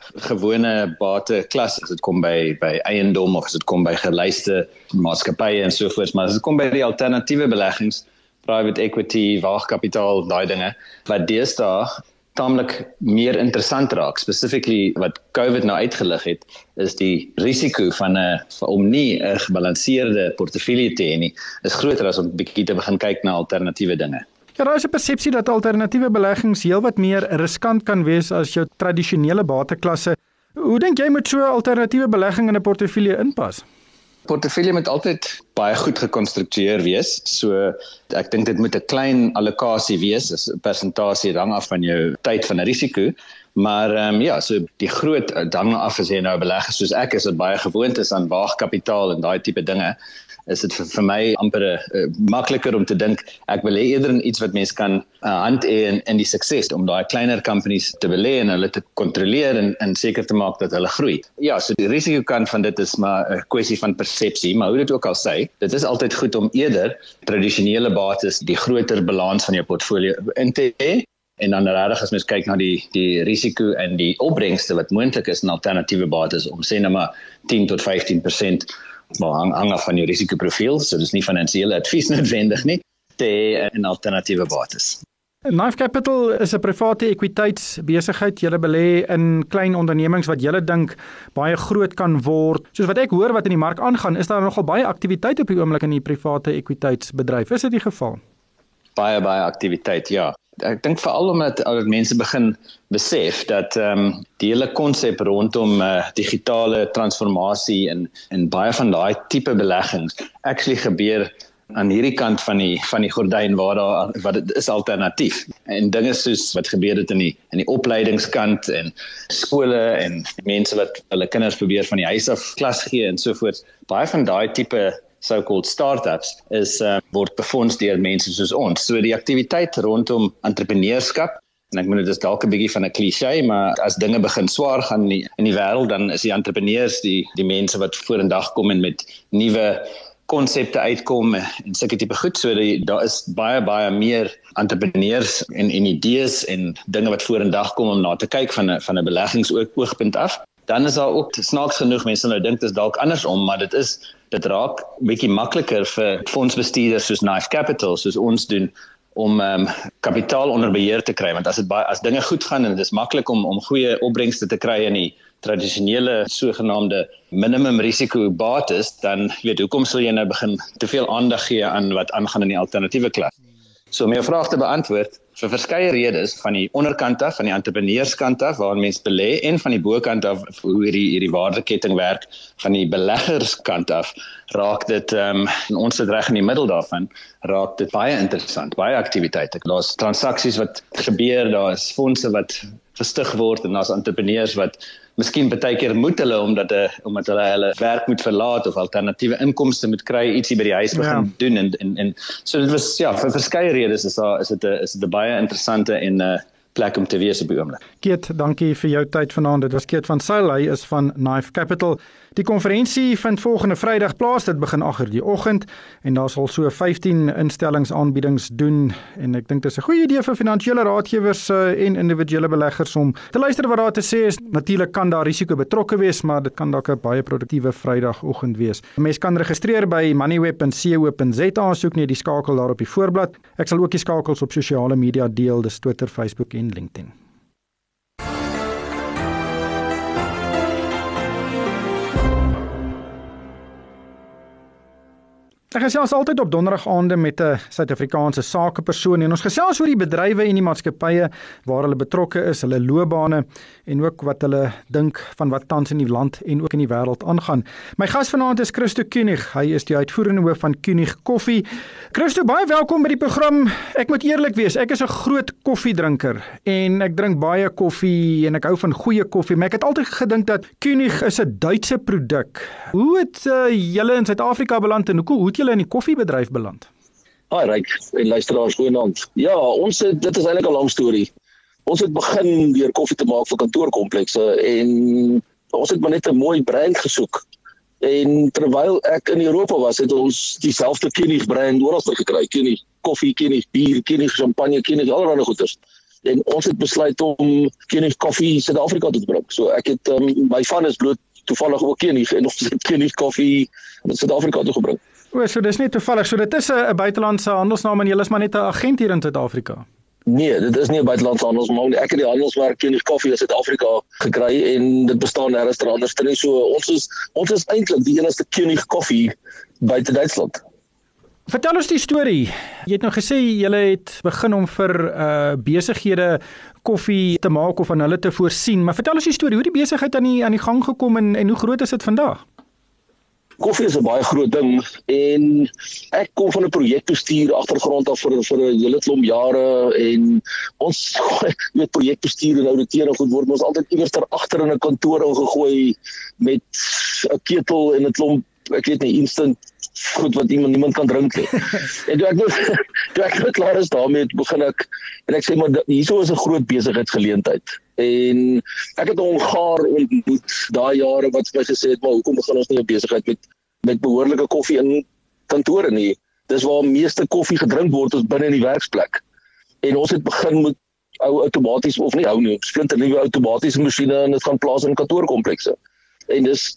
gewone bateklas as dit kom by eiendom of as dit kom by gelyste maatskappye en so voort, maar as dit kom by die alternatiewe beleggings, private equity, waagkapitaal, daai dinge, wat deesdae taamlik meer interessant raak, specifically wat COVID nou uitgelig het, is die risiko van om nie 'n gebalanseerde portefeulje te hê nie, is groter as om bietjie te begin kyk na alternatiewe dinge. Ja, daar is 'n persepsie dat alternatiewe beleggings heelwat meer riskant kan wees as jou tradisionele bateklasse. Hoe dink jy moet so 'n alternatiewe belegging in 'n portefeulje inpas? Portefeulje moet altyd baie goed gekonstruktueer wees. So ek dink dit moet 'n klein allocasie wees, as 'n persentasie hang af van jou tyd van 'n risiko. Maar so die groot hang af as jy nou belegger soos ek is wat baie gewoond is aan waagkapitaal en daai tipe dinge, is dit vir my amper makliker om te dink ek wil hê eerder in iets wat mense kan hand hê in die sukses om daai kleiner companies te belê en hulle te kontroleer en seker te maak dat hulle groei. Ja, so die risikokant van dit is maar 'n kwessie van persepsie, maar hoe dit ook al sê, dit is altyd goed om eerder tradisionele bates die groter balans van jou portfolio in te hê. En dan regtig as mens kyk na die risiko en die opbrengste wat moontlik is in alternatiewe bates om sê nou maar 10 tot 15%, maar hang af van jou risikoprofiel, so dis nie finansiële advies noodwendig nie, te hê in alternatiewe bates. Knife Capital is 'n private ekwiteitsbesigheid. Julle belê in klein ondernemings wat julle dink baie groot kan word. Soos wat ek hoor wat in die mark aangaan, is daar nogal baie aktiwiteit op die oomblik in die private ekwiteitsbedryf. Is dit die geval? Baie aktiwiteit, ja. Ek dink veral omdat mense begin besef dat die hele konsep rondom digitale transformasie en baie van daai tipe beleggings actually gebeur aan hierdie kant van die gordyn wat dit is alternatief. En dinge soos wat gebeur het in die opleidingskant en skole en mense wat hulle kinders probeer van die huis af klas gee en so voort. Baie van daai tipe so-called startups word befonds deur mense soos ons. So die aktiwiteit rondom entrepreneurskap En ek meen dit is dalk 'n bietjie van 'n kliseë, maar as dinge begin swaar gaan in die wêreld, dan is die entrepreneurs die mense wat vorendag kom en met nuwe konsepte uitkom en sulke tipe goed. So daar is baie meer entrepreneurs en idees en dinge wat vorendag kom om na te kyk van 'n beleggingsoogpunt af. Dan is daar ook snaaks genoeg mense nou dink dit is dalk andersom, maar dit raak 'n bietjie makliker vir fondsbestuurders soos Knife Capital, soos ons doen, om kapitaal onder beheer te kry, want as dinge goed gaan en dit is maklik om goeie opbrengste te kry in die tradisionele sogenaamde minimum risiko bates, dan hoekom sal jy nou begin te veel aandag gee aan wat aangaan in die alternatiewe klas? So om jou vraag te beantwoord, vir verskeie redes, van die onderkant af, van die entrepreneurskant af, waar mense belê, en van die bokant af, hoe hierdie waardeketting werk, van die beleggerskant af, raak dit, en ons sit reg in die middel daarvan, raak dit baie interessant, baie aktiwiteite. Daar's transaksies wat gebeur, daar is fondse wat gestig word, en daar's entrepreneurs wat miskien baie keer moet hulle, omdat hulle werk moet verlaat, of alternatiewe inkomste moet kry, ietsie by die huis begin doen, en so dit was, vir verskeie redes is dit 'n baie interessante en plek om te wees op die oomblik. Keet, dankie vir jou tyd vanaand. Dit was Keet van Sail, hy is van Knife Capital. Die konferensie vind volgende Vrydag plaas, dit begin 8:00 die oggend, en daar sal so 15 instellingsaanbiedings doen, en ek dink dit is 'n goeie idee vir finansiële raadgewers en individuele beleggers om te luister wat daar te sê is. Natuurlik kan daar risiko betrokke wees, maar dit kan dalk 'n baie produktiewe Vrydagoggend wees. 'n Mens kan registreer by moneyweb.co.za, soek net die skakel daar op die voorblad. Ek sal ook die skakels op sosiale media deel, dis Twitter, Facebook en LinkedIn. Ek gesels altyd op donderdagaande met 'n Suid-Afrikaanse sakepersoon en ons gesels oor die bedrywe en die maatskappye waar hulle betrokke is, hulle loopbane en ook wat hulle dink van wat tans in die land en ook in die wêreld aangaan. My gas vanaand is Christo Koenig. Hy is die uitvoerende hoof van Koenig Koffie. Christo, baie welkom by die program. Ek moet eerlik wees, ek is 'n groot koffiedrinker en ek drink baie koffie en ek hou van goeie koffie, maar ek het altyd gedink dat Koenig is 'n Duitse produk. Hoe het julle in Suid-Afrika beland en hoe het julle in die koffiebedryf beland? Hi Ryk en luisteraars, goeienaand. Ja, dit is eintlik 'n lang storie. Ons het begin deur koffie te maak vir kantoorkomplekse en ons het maar net 'n mooi brand gesoek. En terwyl ek in Europa was, het ons dieselfde Koenig brand oral gekry. Koenig koffie, Koenig bier, Koenig champagne, Koenig allerlei goeders. En ons het besluit om Koenig koffie Suid-Afrika te bring. So ek het my van is bloot toevallig ook Koenig en ons het Koenig koffie in Suid-Afrika toe gebring. So dis nie toevallig, so dit is 'n buitelandse handelsnaam en jy is maar net 'n agent hier in Suid-Afrika. Nee, dit is nie 'n buitelandse handelsnaam nie. Ek het die handelsmerk Koenig Koffie in Suid-Afrika gekry en dit bestaan nêrens anders nie. So ons is eintlik die enigste Koenig Koffie buite Duitsland. Vertel ons die storie. Jy het nou gesê jy het begin om vir besighede koffie te maak of aan hulle te voorsien, maar vertel ons die storie, hoe die besigheid aan die gang gekom en hoe groot is dit vandag? Koffie is 'n baie groot ding en ek kom van 'n projekbestuur agtergrond af vir 'n hele klomp jare en ons met projekbestuur en auditering goed word ons altyd iewers ter agter in 'n kantoor ingegooi met 'n ketel en 'n klomp, ek weet nie, instant goed wat niemand kan drink nie. En toe ek klaar is daarmee, begin ek en ek sê maar hierso is 'n groot besigheidsgeleentheid. En ek het 'n Hongaar ontmoet daai jare wat vir my gesê het, maar hoekom begin ons nie 'n besigheid met behoorlike koffie in kantore nie? Dis waar meeste koffie gedrink word, is binne in die werksplek. En ons het begin met ou outomaties of nie ou nie, splinternuwe outomatiese masjiene en dit gaan plaas in kantoorkomplekse. En dis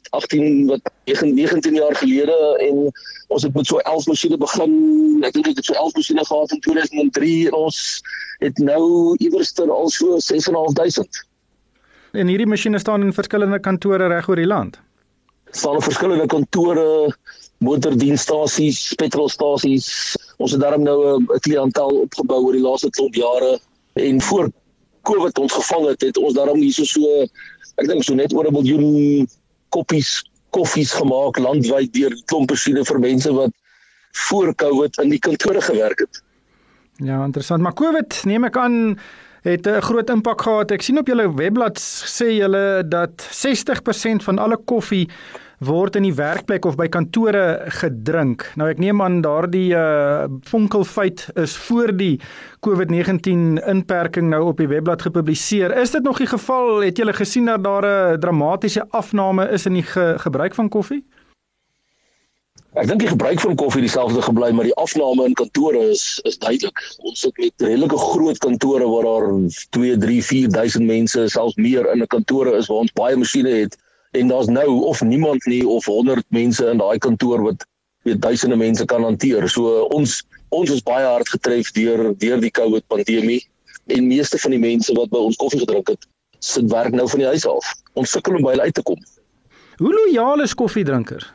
19 jaar gelede en ons het met so 11 masjiene begin. Ek dink ek het so 11 masjiene gehad in 2003 en ons het nou iewerster al so 6.500. En hierdie masjiene staan in verskillende kantore reg oor die land? Staan in verskillende kantore, motordienststasies, petrolstasies. Ons het daarom nou 'n kliëntel opgebou oor die laaste klomp jare en voor COVID ons gevang het ons daarom hierso so ek dink so net oor 1 miljoen koffies gemaak landwyd deur klomp masjiene vir mense wat voor COVID in die kantore gewerk het. Ja, interessant. Maar COVID, neem ek aan, het 'n groot impak gehad. Ek sien op julle webblad sê julle dat 60% van alle koffie word in die werkplek of by kantore gedrink. Nou ek neem aan daardie vonkelfeit is voor die COVID-19 inperking nou op die webblad gepubliseer. Is dit nog die geval? Het julle gesien dat daar 'n dramatiese afname is in die gebruik van koffie? Ek dink die gebruik van koffie dieselfde gebly, maar die afname in kantore is duidelik. Ons sit met redelike groot kantore waar daar 2, 3, 4,000 mense, selfs meer in 'n kantore is waar ons baie masjiene het en daar's nou of niemand nie of 100 mense in daai kantoor wat duisende mense kan hanteer. So ons is baie hard getref deur die COVID-pandemie en meeste van die mense wat by ons koffie gedrink het, sit werk nou van die huis af. Ons sukkel om by hulle uit te kom. Hoe lojaal is koffiedrinker?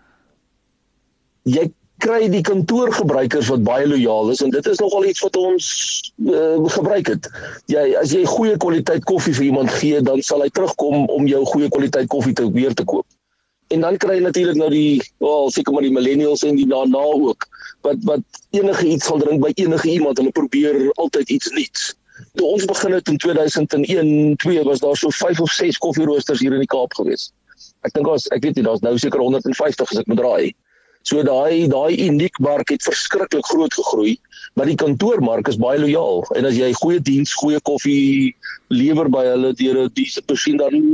Jy kry die kantoorgebruikers wat baie lojaal is en dit is nogal iets wat ons gebruik het. As jy goeie kwaliteit koffie vir iemand gee, dan sal hy terugkom om jou goeie kwaliteit koffie weer te koop. En dan kry jy natuurlik nou seker maar die millennials en die daarna ook, wat enige iets sal drink by enige iemand, hulle probeer altyd iets nuuts. Toe ons begin het in 2001-2 was daar so 5 of 6 koffieroosters hier in die Kaap gewees. Ek dink ek weet nie, daar's nou seker 150 as ek moet raai. So daai uniekmark het verskriklik groot gegroei, maar die kantoormark is baie lojaal. En as jy goeie diens, goeie koffie lewer by hulle deur 'n decent masjien,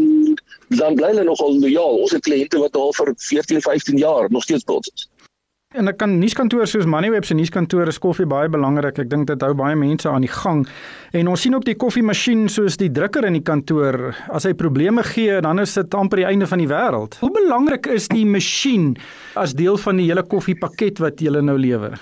dan bly hulle nogal lojaal. Ons het kliënte wat al vir 14, 15 jaar nog steeds by ons is. En ek kan nuuskantoor soos Moneyweb se nuuskantoor is koffie baie belangrik. Ek dink dit hou baie mense aan die gang. En ons sien ook die koffiemasjien soos die drukker in die kantoor. As hy probleme gee, dan is dit amper die einde van die wêreld. Hoe belangrik is die masjien as deel van die hele koffiepakket wat jy nou lewer?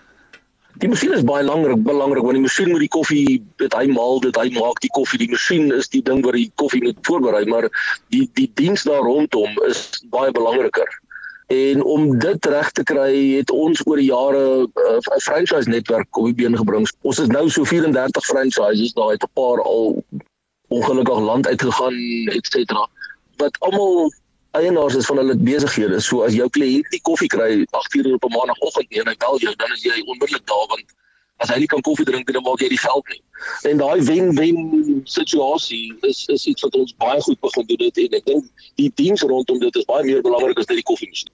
Die masjien is baie belangrik want die masjien moet die koffie, hy maak die koffie. Die masjien is die ding wat die koffie moet voorberei, maar die diens daar rondom is baie belangriker. En om dit reg te kry, het ons oor die jare 'n franchise netwerk op die been gebring. Ons is nou so 34 franchises, daar het 'n paar al ongelukkig land uitgegaan, etc. Wat almal eienaars is van hulle besighede. So as jou kliënt nie koffie kry 8 uur op 'n maandagooggend nie en hy bel jou, dan is jy onmiddellik daar, want as hy nie kan koffie drink, dan maak jy die geld nie. En daai wen-wen situasie is iets wat ons baie goed begin doen het, en ek dink die diens rondom dit is baie meer belangrik as net die koffiemasjien.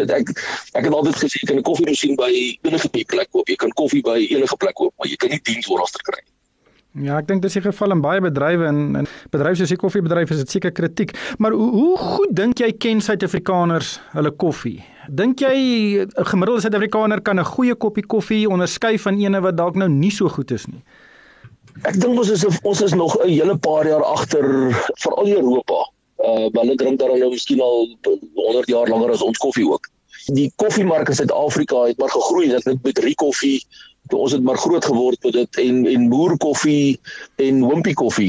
Ek het altyd gesê, jy kan 'n koffiemasjien by enige plek koop, jy kan koffie by enige plek koop, maar jy kan nie diens ooralste kry. Ja, ek dink dis die geval in baie bedrywe en bedrywe soos die koffiebedryf is dit seker kritiek. Maar hoe goed dink jy ken Suid-Afrikaners hulle koffie? Dink jy 'n gemiddelde Suid-Afrikaner kan 'n goeie koppie koffie onderskei van ene wat dalk nou nie so goed is nie? Ek dink ons is nog 'n hele paar jaar agter, veral in Europa. Hulle drink daar nou miskien al 100 jaar langer as ons koffie ook. Die koffiemark in Suid-Afrika het maar gegroei, dit met Rikoffie. Ons het maar groot geword met dit en boerkoffie en wimpie koffie.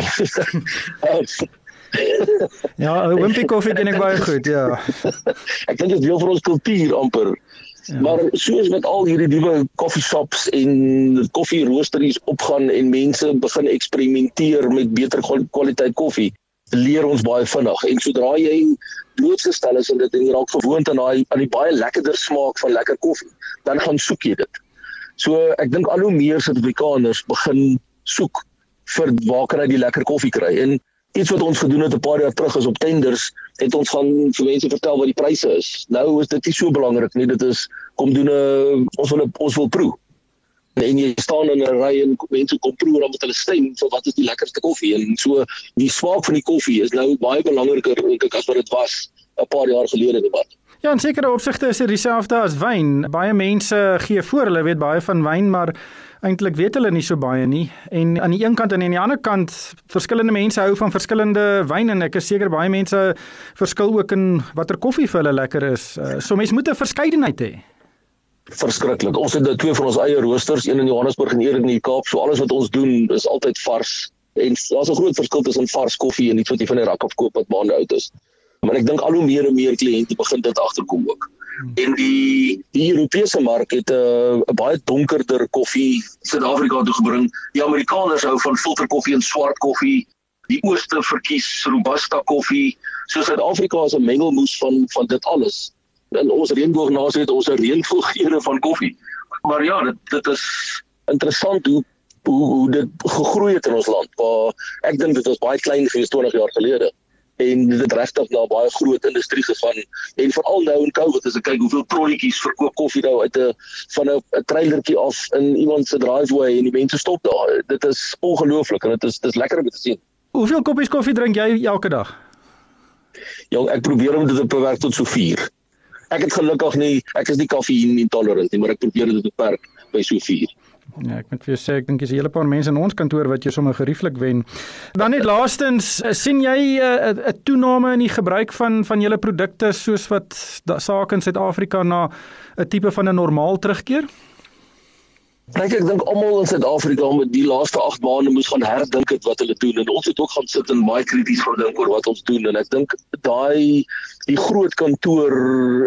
Ja, wimpie koffie ken ek baie goed, ja. Ek dink dit is deel van ons kultuur amper. Ja. Maar soos met al hierdie nuwe coffeeshops en koffieroosteries opgaan en mense begin eksperimenteer met beter kwaliteit koffie, leer ons baie vinnig. En sodra jy blootgestel is en dit en jy raak gewoond aan die baie lekkerder smaak van lekker koffie, dan gaan soek jy dit. So ek dink al hoe meer Suid-Afrikaners begin soek vir waar kan hy die lekker koffie kry. En iets wat ons gedoen het 'n paar jaar terug is op tenders, het ons gaan vir mense vertel wat die pryse is. Nou is dit nie so belangrik nie, dit is kom doen ons wil proe. En jy staan in 'n ry en mense kom proe dan met hulle stem vir wat is die lekkerste koffie. En so die smaak van die koffie is nou baie belangriker dink ek as wat dit was 'n paar jaar gelede in die mark. Ja, in sekere opsigte is dit dieselfde as wyn. Baie mense gee voor, hulle weet baie van wyn, maar eintlik weet hulle nie so baie nie. En aan die een kant en aan die ander kant, verskillende mense hou van verskillende wyn en ek is seker baie mense verskil ook in watter koffie vir hulle lekker is. So mense moet 'n verskeidenheid hê. Verskriklik. Ons het 2 van ons eie roosters, een in Johannesburg en een in die Kaap. So alles wat ons doen is altyd vars. En daar's 'n groot verskil tussen vars koffie en iets wat jy van die rak af koop wat maande oud is. Maar ek dink al hoe meer en meer kliënte begin dit agterkom ook. En die Europese mark het 'n baie donkerder koffie Suid-Afrika toe gebring. Die Amerikaners hou van filterkoffie en swart koffie. Die Ooste verkies Robusta koffie. So Suid-Afrika is 'n mengelmoes van dit alles. In ons reënboognasie het ons 'n reënvol geure van koffie. Maar ja, dit is interessant hoe dit gegroei het in ons land. Maar ek dink dit was baie klein gewees 20 jaar gelede. en dit het regtig na 'n baie groot industrie gegaan. En veral nou in COVID, as ek kyk hoeveel trolletjies verkoop koffie nou van 'n trailertjie af in iemand se driveway en die mense stop daar. Dit is ongelooflik en dit is lekker om te sien. Hoeveel koppies koffie drink jy elke dag? Ja, ek probeer om dit te beperk tot so 4. Ek het gelukkig nie, ek is nie koffie intolerant nie, maar ek probeer dit beperk by so 4. Ja, ek moet vir jou sê, ek dink dis 'n hele paar mense in ons kantoor wat jy sommer gerieflik wen. Dan net laastens, sien jy 'n toename in die gebruik van julle produkte soos wat sake in Suid-Afrika na 'n tipe van 'n normaal terugkeer? Ek dink almal in Suid-Afrika met die laaste 8 maande moes gaan herdink het wat hulle doen en ons het ook gaan sit en baie krities gedink oor wat ons doen en ek dink die groot kantoor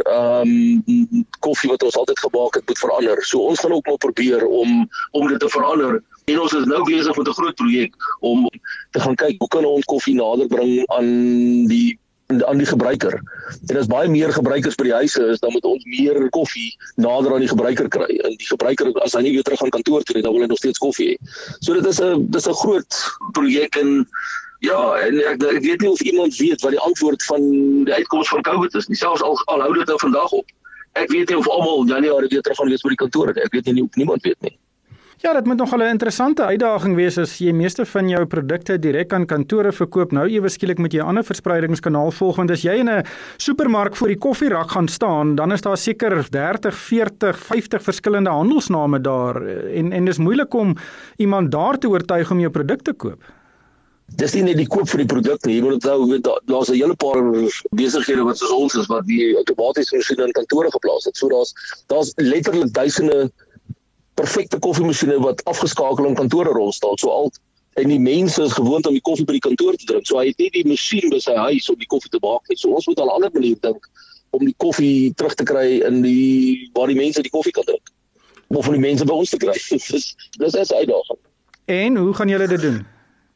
koffie wat ons altyd gemaak het moet verander. So ons gaan ook maar probeer om dit te verander. En ons is nou besig met 'n groot projek om te gaan kyk hoe kan ons koffie nader bring aan die gebruiker. En as baie meer gebruikers by die huise is, dan moet ons meer koffie nader aan die gebruiker kry. En die gebruiker, as hy nie weer terug gaan kantoor toe nie, dan wil hy nog steeds koffie hê. So dit is 'n groot projek en ja, en ek weet nie of iemand weet wat die antwoord van die uitkoms van COVID is nie. Selfs al hou dit nou vandag op. Ek weet nie of almal Januarie weer terug gaan wees by die kantore nie. Ek weet nie of niemand weet nie. Ja, dit moet nogal 'n interessante uitdaging wees as jy meeste van jou produkte direk aan kantore verkoop. Nou ewe skielik moet jy 'n ander verspreidingskanaal volg, want as jy in 'n supermark voor die koffierak gaan staan, dan is daar seker 30, 40, 50 verskillende handelsname daar en dis moeilik om iemand daar te oortuig om jou produk te koop. Dis nie net die koop vir die produk nie. Jy moet onthou daar's 'n hele paar besighede wat soos ons is wat die outomatiese masjiene in kantore geplaas het. So daar's letterlik duisende perfekte koffiemasjiene wat afgeskakel in kantore rond staan. En die mense is gewoond om die koffie by die kantoor te drink. So hy het nie die masjien by sy huis om die koffie te maak nie. So ons moet al 'n ander manier dink om die koffie terug te kry in waar die mense die koffie kan drink. Of om die mense by ons te kry. Dis 'n uitdaging. En hoe gaan julle dit doen?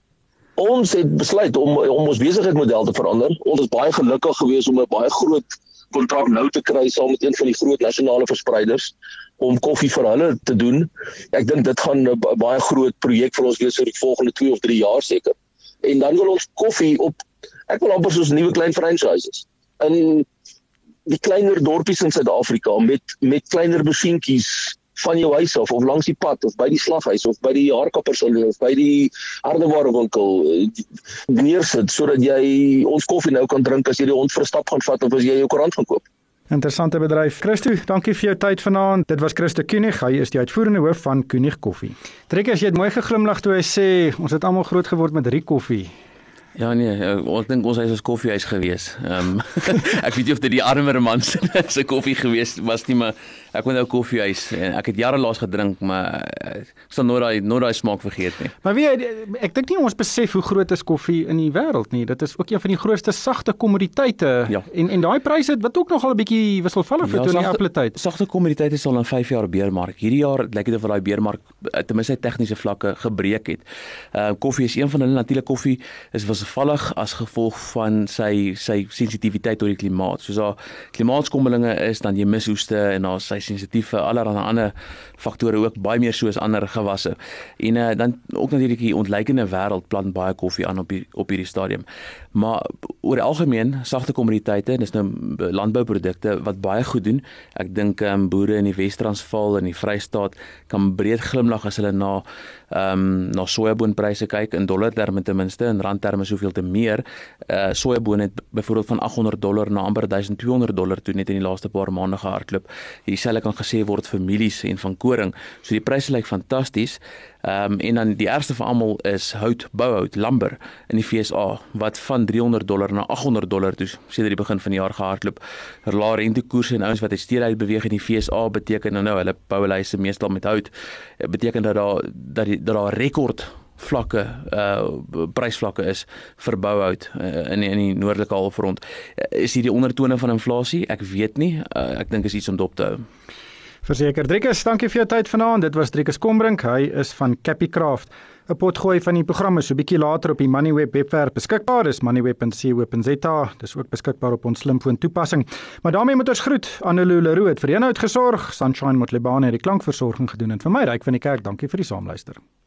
Ons het besluit om ons besigheidsmodel te verander. Ons is baie gelukkig geweest om 'n baie groot kontrak nou te kry saam met een van die groot nasionale verspreiders om koffie vir hulle te doen. Ek dink dit gaan 'n baie groot projek vir ons wees vir die volgende 2 of 3 jaar seker. En dan wil ons koffie ek wil amper soos nuwe klein franchises in die kleiner dorpies in Suid-Afrika met kleiner masjienkies van jou huis af of langs die pad of by die slaghuis of by die haarkappersaloon of by die hardewarewinkel neersit sodat jy ons koffie nou kan drink as jy die hond vir 'n stap gaan vat of as jy jou koerant gaan koop. Interessante bedryf. Christo, dankie vir jou tyd vanaand. Dit was Christo Kunig, hy is die uitvoerende hoof van Kunig Koffie. Trekker, jy het mooi geglimlag toe hy sê ons het almal groot geword met Riekoffie. Ja nee, ek dink ons huis was koffiehuis gewees. Ek weet nie of dit die armer man se koffie gewees was nie, maar ek onthou koffiehuis en ek het jare laas gedrink, maar ek sal nooit daai smaak vergeet nie. Maar weet jy, ek dink nie ons besef hoe groot is koffie in die wêreld nie. Dit is ook een van die grootste sagte kommoditeite. Ja. En daai pryse wat ook nogal 'n bietjie wisselvallig vir toe in die appeltyd. Sagte kommoditeite is al in 5 jaar beermark. Hierdie jaar lyk dit of daai beermark ten minste tegniese vlakke gebreek het. Koffie is een van hulle. Natuurlik koffie is wisselvallig as gevolg van sy sensitiwiteit tot die klimaat. Soos daar klimaatskommelinge is, dan jy mis oeste en daar's sy sensitief vir allerlei ander faktore ook baie meer soos ander gewasse. En dan ook natuurlik die ontleikende wêreld plant baie koffie aan op hierdie stadium. Maar oor die algemeen sagte kommoditeite, dis nou landbouprodukte wat baie goed doen. Ek dink boere in die Wes-Transvaal en die Vrystaat kan breed glimlag as hulle na sojaboonpryse kyk in dollarterme ten minste, in randterme soveel te meer. Sojaboon het byvoorbeeld van $800 na amper $1,200 toe net in die laaste paar maande gehardloop. Dieselfde kan gesê word vir mielies en van koring. So die pryse lyk fantasties. En dan die ergste van almal is bouhout, lumber in die VSA wat van $300 na $800 toe sedert die begin van die jaar gehardloop. Lae rentekoerse en ouens wat uit stede uit beweeg in die VSA beteken nou hulle bou hulle huise meestal met hout. Beteken dat daar rekord vlakke prysvlakke is vir bouhout in die noordelike halfrond. Is hier die ondertone van inflasie? Ek weet nie. Ek dink is iets om dop te hou. Verseker. Driekus, dankie vir jou tyd vanaand. Dit was Driekus Kombrink. Hy is van Capicraft. 'n Potgooi van die programme so 'n bietjie later op die Moneyweb webwerf beskikbaar. Dis moneyweb.co.za. Dis ook beskikbaar op ons slimfoon toepassing. Maar daarmee moet ons groet. Annelou Leroux het vir inhoud gesorg. Sunshine Motlebane het die klankversorging gedoen en vir my Ryk van die Kerk. Dankie vir die saamluister.